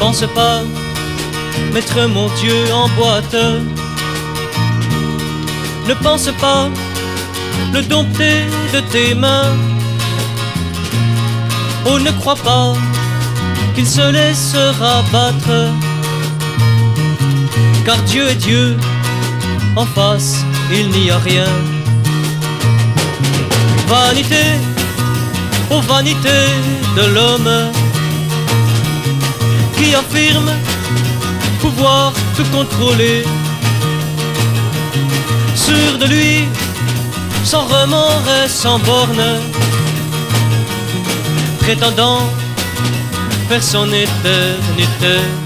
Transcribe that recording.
pense pas mettre mon Dieu en boîte. Ne pense pas le dompter de tes mains. Oh, ne crois pas qu'il se laissera battre, car Dieu est Dieu, en face il n'y a rien. Vanité, oh vanité de l'homme qui affirme pouvoir tout contrôler, sûr de lui, sans remords et sans borne, prétendant faire son éternité.